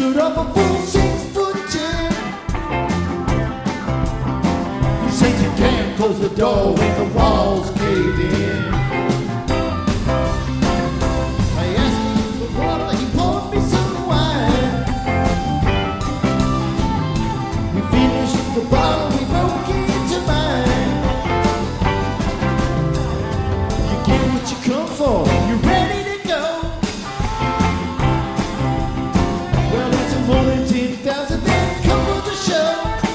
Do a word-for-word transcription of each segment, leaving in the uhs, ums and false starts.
stood up a full six foot ten. He said you can't close the door when the walls cave in. I asked him for water, he poured me some wine. We finished the bottle, we broke into mine. You get what you come for, you're ready to go. Well, it's more than ten thousand, then come for the show.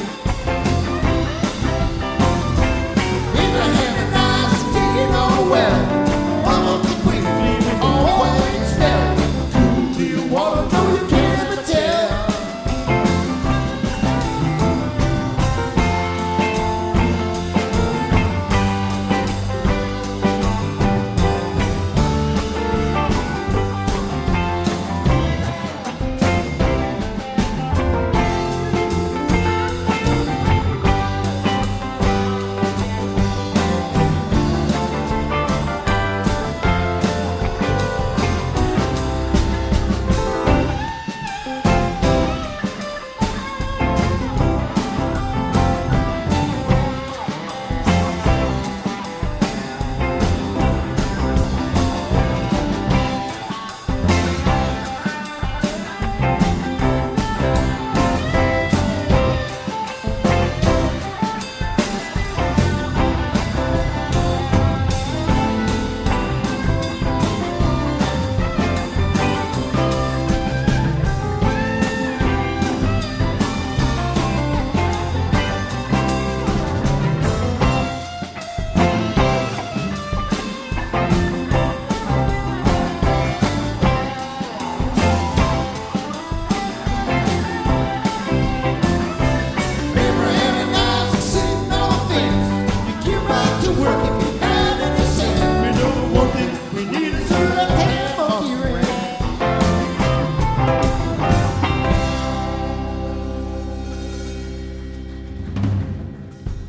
Abraham and Isaac digging all well. All of the quick leaving all white smell. Cool clear water, no you can't ever tell.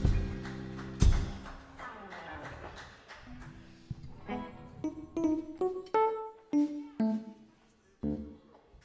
Thank you.